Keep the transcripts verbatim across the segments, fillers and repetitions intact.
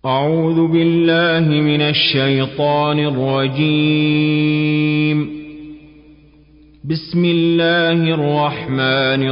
أعوذ بالله من الشيطان الرجيم. بسم الله الرحمن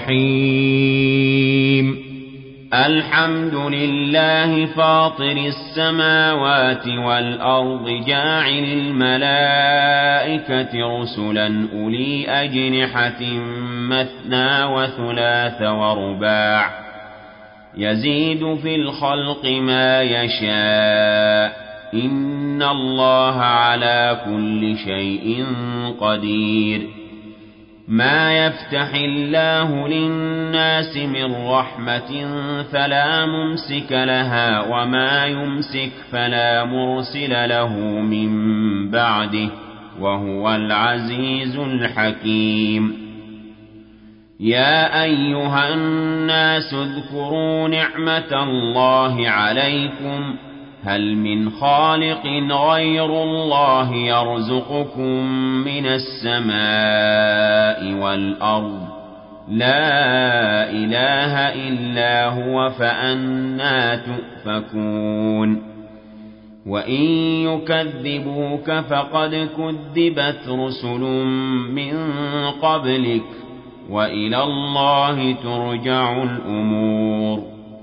الرحيم. الحمد لله فاطر السماوات والأرض جاعل الملائكة رسلا أولي أجنحة مثنى وثلاث ورباع يزيد في الخلق ما يشاء إن الله على كل شيء قدير. ما يفتح الله للناس من رحمة فلا ممسك لها وما يمسك فلا مرسل له من بعده وهو العزيز الحكيم. يا أيها الناس اذكروا نعمة الله عليكم هل من خالق غير الله يرزقكم من السماء والأرض لا إله إلا هو فأنى تؤفكون. وإن يكذبوك فقد كذبت رسل من قبلك وإلى الله ترجع الأمور.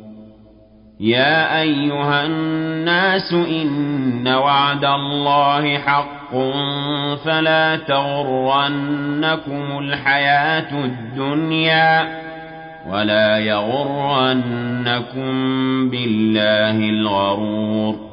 يا أيها الناس إن وعد الله حق فلا تغرنكم الحياة الدنيا ولا يغرنكم بالله الغرور.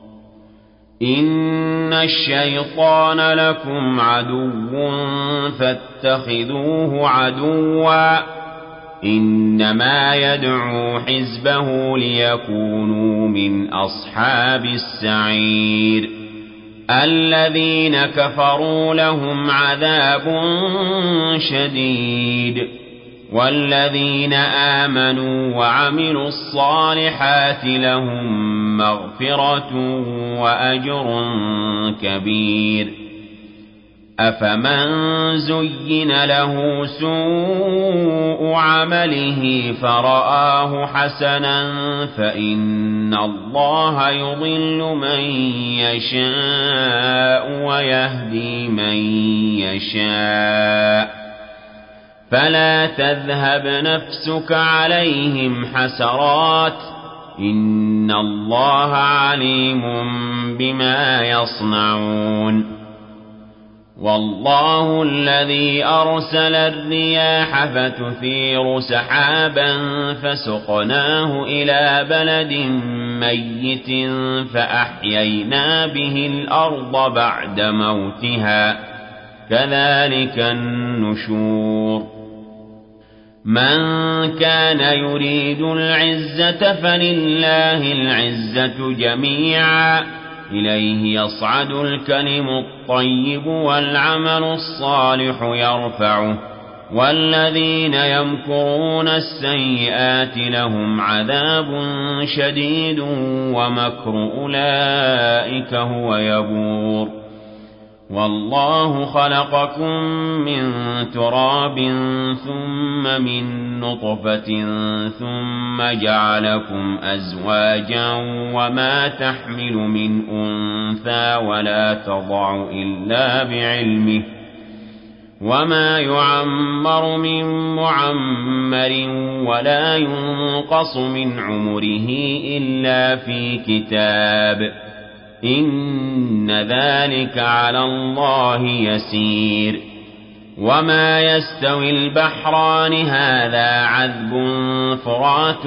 إن الشيطان لكم عدو فاتخذوه عدوا إنما يدعو حزبه ليكونوا من أصحاب السعير. الذين كفروا لهم عذاب شديد والذين آمنوا وعملوا الصالحات لهم مغفرة وأجر كبير. أفمن زين له سوء عمله فرآه حسنا فإن الله يضل من يشاء ويهدي من يشاء فلا تذهب نفسك عليهم حسرات إن الله عليم بما يصنعون. والله الذي أرسل الرياح فتثير سحابا فسقناه إلى بلد ميت فأحيينا به الأرض بعد موتها كذلك النشور. من كان يريد العزة فلله العزة جميعا إليه يصعد الكلم الطيب والعمل الصالح يرفعه والذين يمكرون السيئات لهم عذاب شديد ومكر أولئك هو يبور. والله خلقكم من تراب ثم من نطفة ثم جعلكم أزواجا وما تحمل من أنثى ولا تضع إلا بعلمه وما يعمر من معمر ولا ينقص من عمره إلا في كتاب إن ذلك على الله يسير. وما يستوي البحران هذا عذب فرات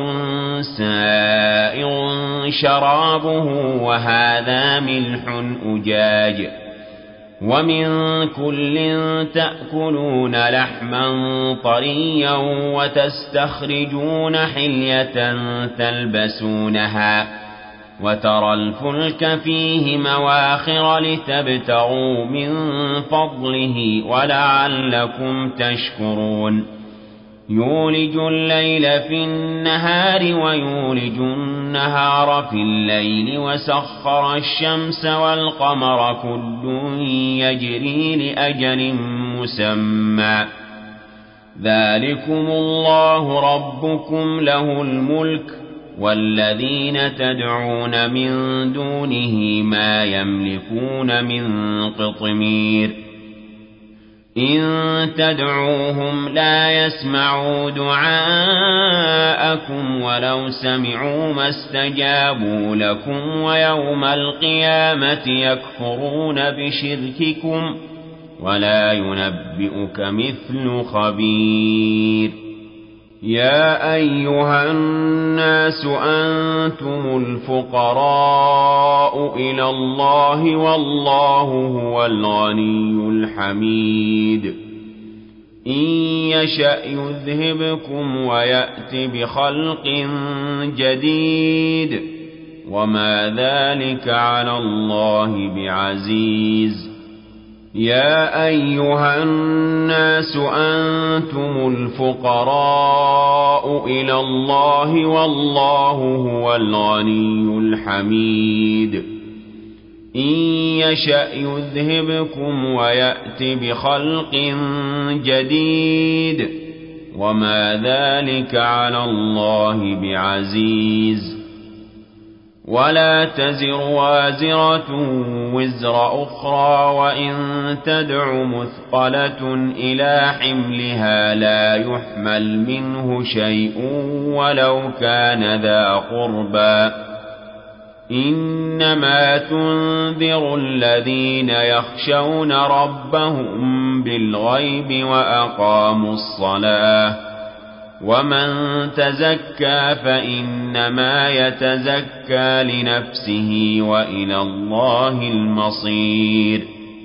سائغ شرابه وهذا ملح أجاج ومن كل تأكلون لحما طريا وتستخرجون حلية تلبسونها وترى الفلك فيه مواخر لتبتغوا من فضله ولعلكم تشكرون. يولج الليل في النهار ويولج النهار في الليل وسخر الشمس والقمر كل يجري لأجل مسمى ذلكم الله ربكم له الملك والذين تدعون من دونه ما يملكون من قطمير إن تدعوهم لا يسمعوا دعاءكم ولو سمعوا ما استجابوا لكم ويوم القيامة يكفرون بشرككم ولا ينبئك مثل خبير يا أيها الناس أنتم الفقراء إلى الله والله هو الغني الحميد إن يشأ يذهبكم ويأت بخلق جديد وما ذلك على الله بعزيز يا أيها الناس أنتم الفقراء إلى الله والله هو الغني الحميد إن يشأ يذهبكم ويأت بخلق جديد وما ذلك على الله بعزيز ولا تزر وازرة وزر أخرى وإن تدع مثقلة إلى حملها لا يحمل منه شيء ولو كان ذا قربى إنما تنذر الذين يخشون ربهم بالغيب وأقاموا الصلاة ومن تزكى فإنما يتزكى لنفسه وإلى الله المصير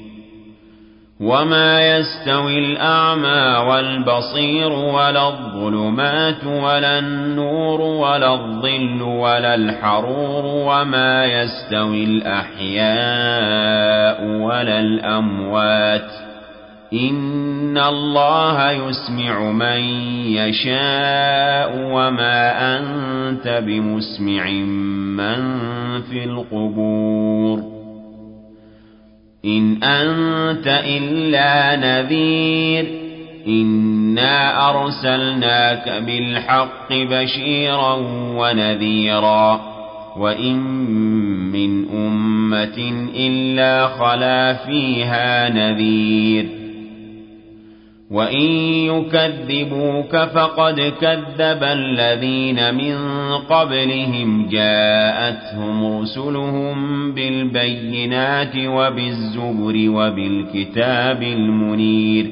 وما يستوي الأعمى والبصير ولا الظلمات ولا النور ولا الظل ولا الحرور وما يستوي الأحياء ولا الأموات إن الله يسمع من يشاء وما أنت بمسمع من في القبور إن أنت إلا نذير إنا أرسلناك بالحق بشيرا ونذيرا وإن من أمة إلا خلا فيها نذير وإن يكذبوك فقد كذب الذين من قبلهم جاءتهم رسلهم بالبينات وبالزبر وبالكتاب المنير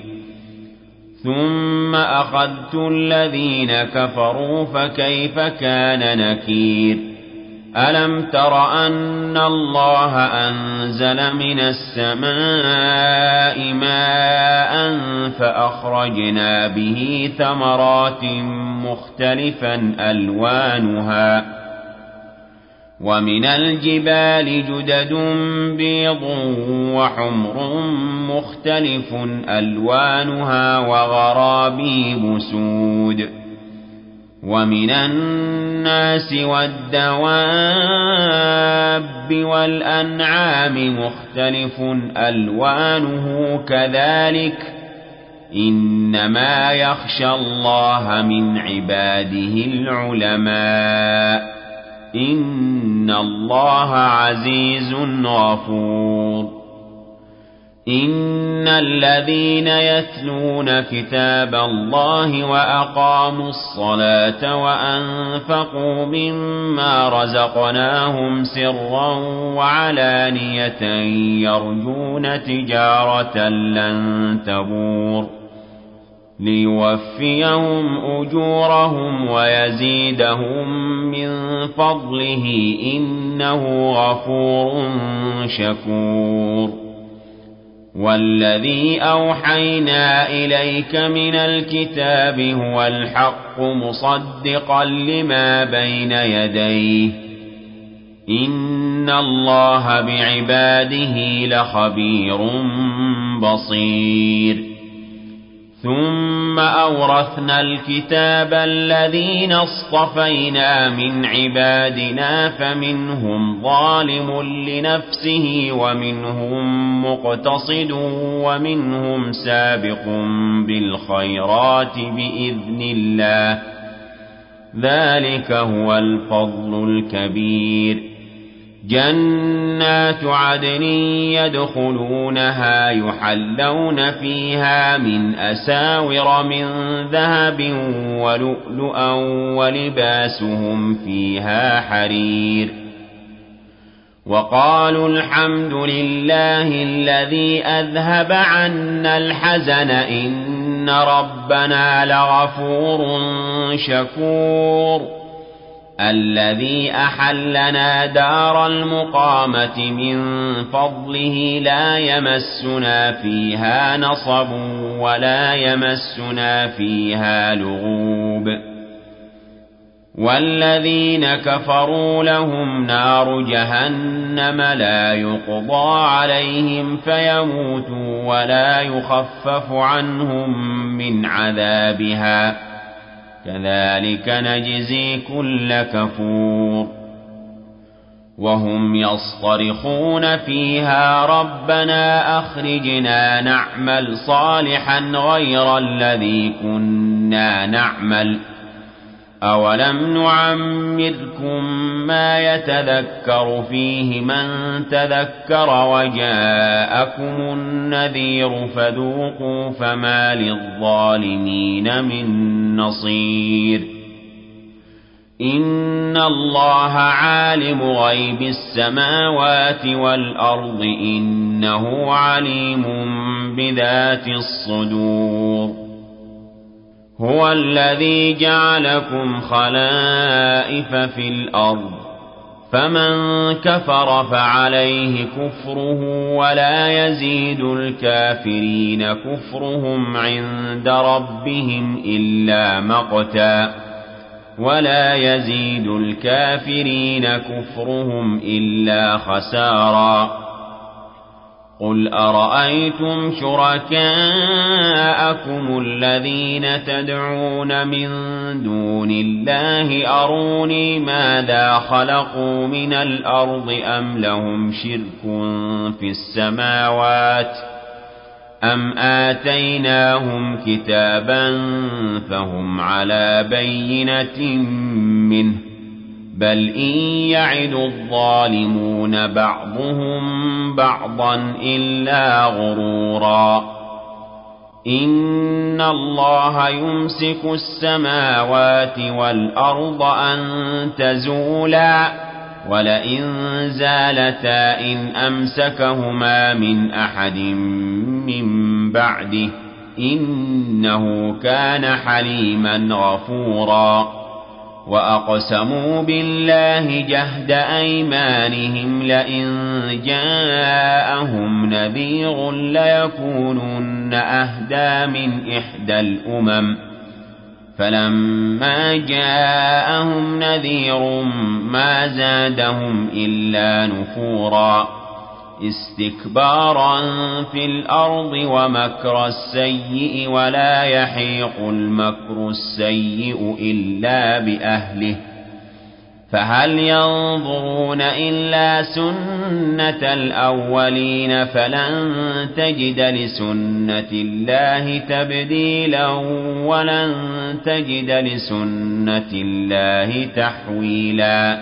ثم أخذت الذين كفروا فكيف كان نكير ألم تر أن الله أنزل من السماء ماء فأخرجنا به ثمرات مختلفا ألوانها ومن الجبال جدد بيض وحمر مختلف ألوانها وغرابيب سود ومن الناس والدواب والأنعام مختلف ألوانه كذلك إنما يخشى الله من عباده العلماء إن الله عزيز غفور إن الذين يتلون كتاب الله وأقاموا الصلاة وأنفقوا مما رزقناهم سرا وعلانية يرجون تجارة لن تبور ليوفيهم أجورهم ويزيدهم من فضله إنه غفور شكور والذي أوحينا إليك من الكتاب هو الحق مصدقا لما بين يديه إن الله بعباده لخبير بصير ثم أورثنا الكتاب الذين اصطفينا من عبادنا فمنهم ظالم لنفسه ومنهم مقتصد ومنهم سابق بالخيرات بإذن الله ذلك هو الفضل الكبير. جنات عدن يدخلونها يحلون فيها من أساور من ذهب ولؤلؤا ولباسهم فيها حرير. وقالوا الحمد لله الذي أذهب عنا الحزن إن ربنا لغفور شكور. الذي أحلنا دار المقامة من فضله لا يمسنا فيها نصب ولا يمسنا فيها لغوب. والذين كفروا لهم نار جهنم لا يقضى عليهم فيموتوا ولا يخفف عنهم من عذابها كذلك نجزي كل كفور. وهم يصطرخون فيها ربنا أخرجنا نعمل صالحا غير الذي كنا نعمل أولم نعمركم ما يتذكر فيه من تذكر وجاءكم النذير فذوقوا فما للظالمين من نصير. إن الله عالم غيب السماوات والأرض إنه عليم بذات الصدور. هو الذي جعلكم خلائف في الأرض فمن كفر فعليه كفره ولا يزيد الكافرين كفرهم عند ربهم إلا مقتا ولا يزيد الكافرين كفرهم إلا خسارا. قل أرأيتم شركاءكم الذين تدعون من دون الله أروني ماذا خلقوا من الأرض أم لهم شرك في السماوات أم آتيناهم كتابا فهم على بينة منه بل إن يعد الظالمون بعضهم بعضا إلا غرورا. إن الله يمسك السماوات والأرض أن تزولا ولئن زالتا إن أمسكهما من أحد من بعده إنه كان حليما غفورا. وأقسموا بالله جهد أيمانهم لئن جاءهم نذير ليكونن أهدى من إحدى الأمم فلما جاءهم نذير ما زادهم إلا نفورا استكبارا في الأرض ومكر السيء ولا يحيق المكر السيء إلا بأهله فهل ينظرون إلا سنة الأولين فلن تجد لسنة الله تبديلا ولن تجد لسنة الله تحويلا.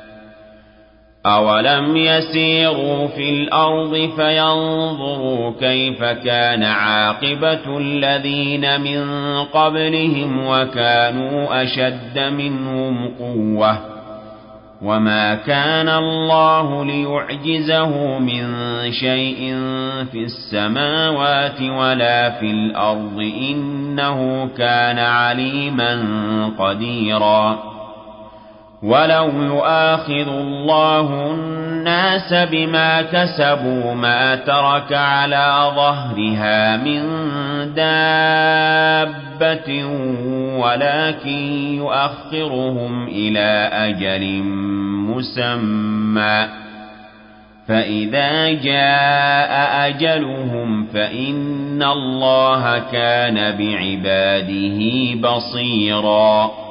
أولم يسيروا في الأرض فينظروا كيف كان عاقبة الذين من قبلهم وكانوا أشد منهم قوة وما كان الله ليعجزه من شيء في السماوات ولا في الأرض إنه كان عليما قديرا. ولو يؤاخذ الله الناس بما كسبوا ما ترك على ظهرها من دابة ولكن يؤخرهم إلى أجل مسمى فإذا جاء أجلهم فإن الله كان بعباده بصيرا.